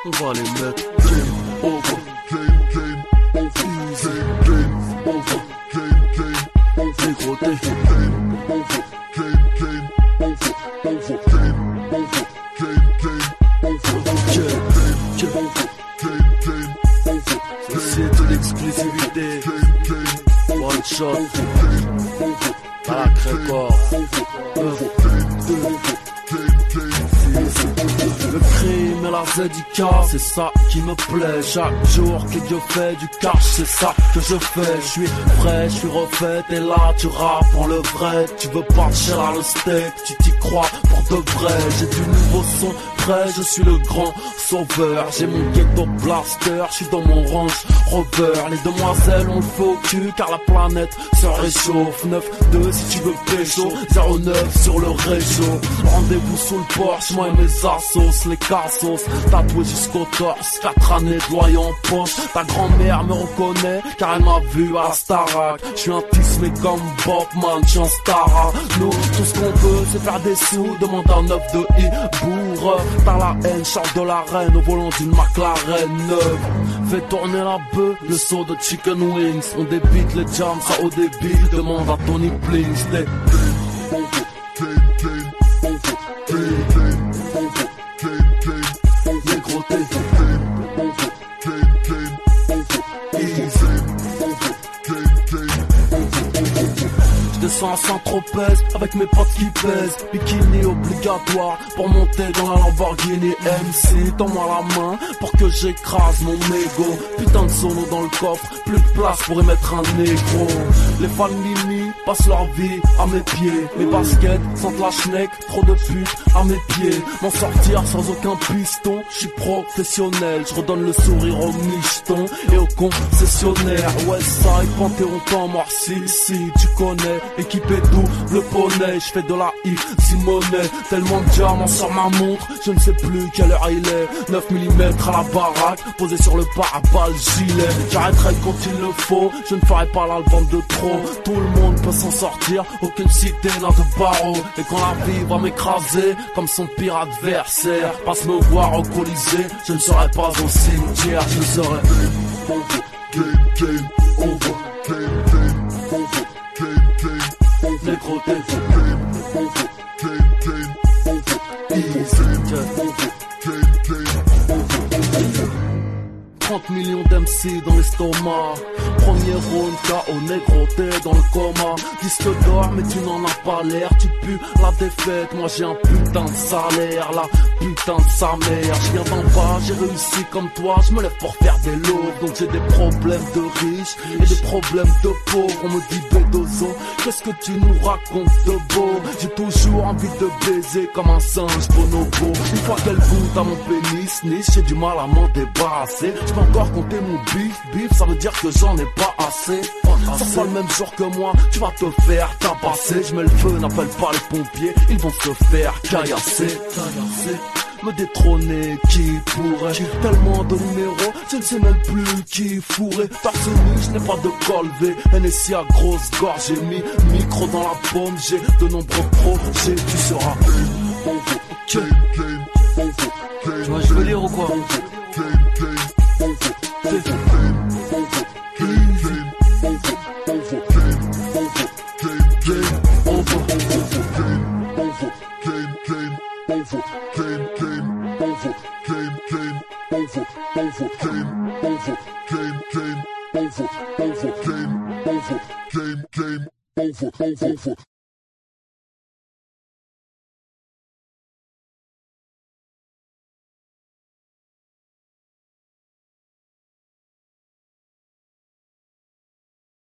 On va les mettre game over, game over, easy, game over, dégroté, game over, game over, c'est de l'exclusivité, one shot, Barak Record, le crime et la ZK, c'est ça qui me plaît. Chaque jour que Dieu fait du cash, c'est ça que je fais. Je suis frais, je suis refait, et là tu rappes en le vrai. Tu veux pas cher à le steak, tu t'y crois pour de vrai. J'ai du nouveau son prêt, je suis le grand sauveur. J'ai mon ghetto blaster, je suis dans mon range rover. Les demoiselles ont le faux cul car la planète se réchauffe. 9-2 si tu veux pécho, 09 sur le réchaud. Rendez-vous sous le Porsche, moi et mes assos, les cassos, tatoué jusqu'au torse, 4 années de loyer en poche. Ta grand-mère me reconnaît car elle m'a vu à la Starac. Je suis un tismé comme Bobman, je suis un Stara. Nous, tout ce qu'on veut c'est faire des sous, demande un 9 de Ibourg. T'as la haine, charge de la reine au volant d'une McLaren neuve. Fais tourner la bœuf, le saut de chicken wings. On débite les jams, ça au débit, demande à Tony Please. Je descends à Saint-Tropez avec mes potes qui pèsent. Bikini obligatoire pour monter dans la Lamborghini MC. Tends-moi la main pour que j'écrase mon ego. Putain de sono dans le coffre, plus de place pour y mettre un négro. Les fans Mimi passent leur vie à mes pieds. Mes baskets sentent la schneck, trop de putes à mes pieds. M'en sortir sans aucun piston, je suis professionnel. Je redonne le sourire aux michetons et aux concessionnaires. Westside, Panthéon, temps mort, si tu connais. Équipé double poney, je fais de la Simone. Tellement de diamants sur ma montre, je ne sais plus quelle heure il est. 9 mm à la baraque, posé sur le pare-balles gilet. J'arrêterai quand il le faut, je ne ferai pas la vente de trop. Tout le monde peut s'en sortir, aucune cité n'a de barreau. Et quand la vie va m'écraser, comme son pire adversaire, passe me voir au Colisée, je ne serai pas au cimetière, je serai game over, Négroté, 30 millions d'MC dans l'estomac. Premier round, KO négroté dans le coma. Disque d'or mais tu n'en as pas l'air. Tu pues la défaite, moi j'ai un putain de salaire. La putain de sa mère. Je viens d'en bas, j'ai réussi comme toi. Je me lève pour faire des lots. Donc j'ai des problèmes de riches et des problèmes de pauvres. On me dit Bédozo, qu'est-ce que tu nous racontes de beau? J'ai toujours envie de baiser comme un singe bonobo. Une fois qu'elle goûte à mon pénis, niche, j'ai du mal à m'en débarrasser. Je peux encore compter mon bif, ça veut dire que j'en ai pas assez. Ça sera le même jour que moi, tu vas te faire tabasser. Je mets le feu, n'appelle pas les pompiers, ils vont se faire caillasser. Me détrôner, qui pourrait? J'ai tellement de numéros, je ne sais même plus qui fourrer. Torse nu, je n'ai pas de col V, NSI à grosse gorge. J'ai mis micro dans la paume, j'ai de nombreux projets. Tu seras ok. Tu vois, je veux lire ou quoi? Game over.